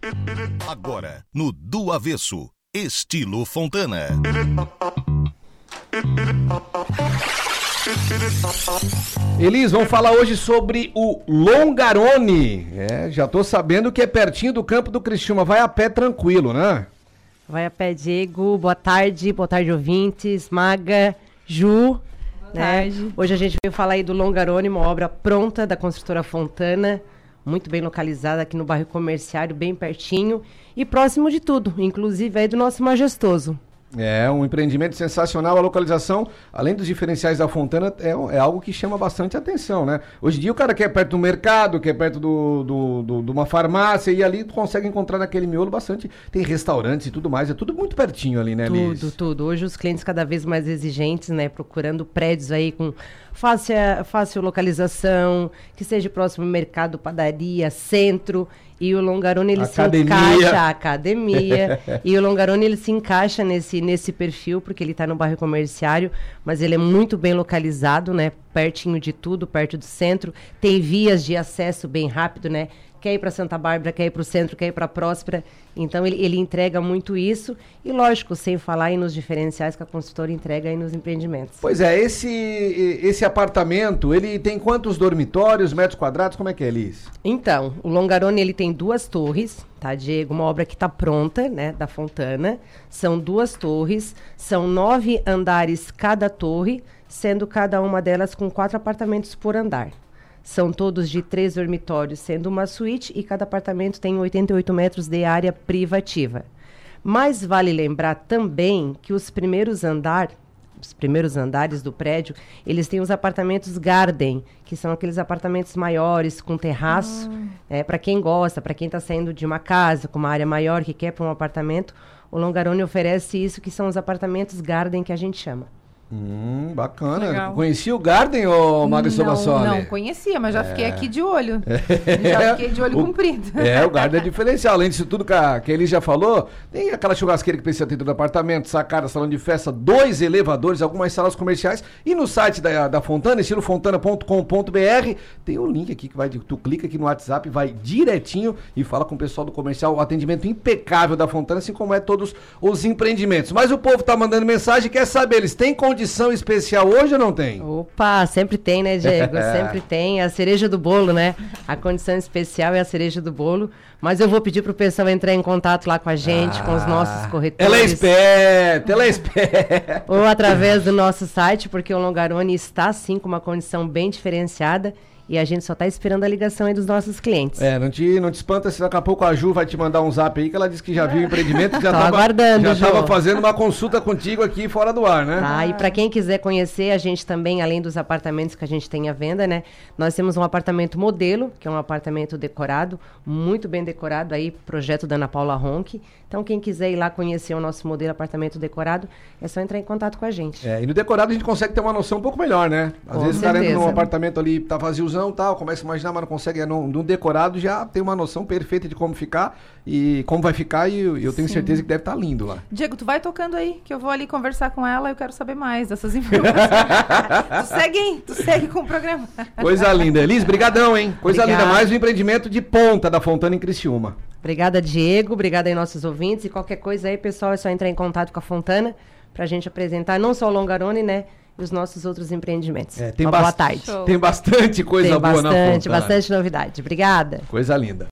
Agora, no Do Avesso, estilo Fontana. Elis, vamos falar hoje sobre o Longarone. Já tô sabendo que é pertinho do campo do Criciúma. Vai a pé tranquilo, né? Vai a pé, Diego. Boa tarde ouvintes. Maga, Ju. Boa tarde. Hoje a gente veio falar aí do Longarone, uma obra pronta da construtora Fontana, muito bem localizada aqui no bairro Comerciário, bem pertinho e próximo de tudo, inclusive aí do nosso majestoso. É um empreendimento sensacional, a localização, além dos diferenciais da Fontana, é algo que chama bastante atenção, né? Hoje em dia o cara quer perto do mercado, quer perto de uma farmácia, e ali tu consegue encontrar naquele miolo bastante, tem restaurantes e tudo mais, é tudo muito pertinho ali, né, Liz? Tudo. Hoje os clientes cada vez mais exigentes, né, procurando prédios aí com fácil localização, que seja próximo ao mercado, padaria, centro. E o Longarone, ele se encaixa, academia, e o Longarone, ele se encaixa nesse perfil, porque ele está no bairro Comerciário, mas ele é muito bem localizado, né, pertinho de tudo, perto do centro, tem vias de acesso bem rápido, né, quer ir para Santa Bárbara, quer ir para o centro, quer ir para Próspera, então ele entrega muito isso, e lógico, sem falar aí nos diferenciais que a construtora entrega aí nos empreendimentos. Pois é, esse apartamento, ele tem quantos dormitórios, metros quadrados, como é que é, Liz? Então, o Longarone, ele tem 2 torres, tá, Diego? Uma obra que está pronta, né, da Fontana, são 2 torres, são 9 andares cada torre, sendo cada uma delas com 4 apartamentos por andar. São todos de 3 dormitórios, sendo uma suíte, e cada apartamento tem 88 metros de área privativa. Mas vale lembrar também que os primeiros andares do prédio, eles têm os apartamentos Garden, que são aqueles apartamentos maiores, com terraço, para quem gosta, para quem está saindo de uma casa com uma área maior, que quer para um apartamento, o Longarone oferece isso, que são os apartamentos Garden, que a gente chama. Bacana. Legal. Conhecia o Garden, ô Maga Sobassoli? Não conhecia, mas já fiquei aqui de olho. Já fiquei de olho comprido. O Garden é diferencial. Além disso tudo que a Elis já falou, tem aquela churrasqueira que precisa ter dentro do apartamento, sacada, salão de festa, 2 elevadores, algumas salas comerciais. E no site da Fontana, estilofontana.com.br, tem o link aqui que tu clica aqui no WhatsApp, vai direitinho e fala com o pessoal do comercial. O atendimento impecável da Fontana, assim como é todos os empreendimentos. Mas o povo tá mandando mensagem, quer saber, eles têm condição especial hoje ou não tem? Opa, sempre tem, né, Diego? Sempre tem. É a cereja do bolo, né? A condição especial é a cereja do bolo. Mas eu vou pedir pro pessoal entrar em contato lá com a gente, com os nossos corretores. Ela é esperta. Ou através do nosso site, porque o Longarone está, sim, com uma condição bem diferenciada. E a gente só tá esperando a ligação aí dos nossos clientes. Não te espanta se daqui a pouco a Ju vai te mandar um zap aí, que ela disse que já viu o empreendimento, que já tava fazendo uma consulta contigo aqui fora do ar, né? Tá, e para quem quiser conhecer, a gente também, além dos apartamentos que a gente tem à venda, né? Nós temos um apartamento modelo, que é um apartamento decorado, muito bem decorado aí, projeto da Ana Paula Ronchi. Então, quem quiser ir lá conhecer o nosso modelo apartamento decorado, é só entrar em contato com a gente. E no decorado a gente consegue ter uma noção um pouco melhor, né? Às vezes o cara entra num apartamento ali, tá vaziozão e tal, começa a imaginar, mas não consegue. No decorado já tem uma noção perfeita de como ficar e como vai ficar, e eu tenho certeza que deve estar lindo lá. Diego, tu vai tocando aí, que eu vou ali conversar com ela e eu quero saber mais dessas informações. Tu segue com o programa. Coisa linda. Elis, brigadão, hein? Coisa linda. Mais um empreendimento de ponta da Fontana em Criciúma. Obrigada, Diego. Obrigada aí, nossos ouvintes. E qualquer coisa aí, pessoal, é só entrar em contato com a Fontana pra gente apresentar não só o Longarone, né? E os nossos outros empreendimentos. Boa tarde. Tem bastante coisa boa na Fontana. Bastante novidade. Obrigada. Coisa linda.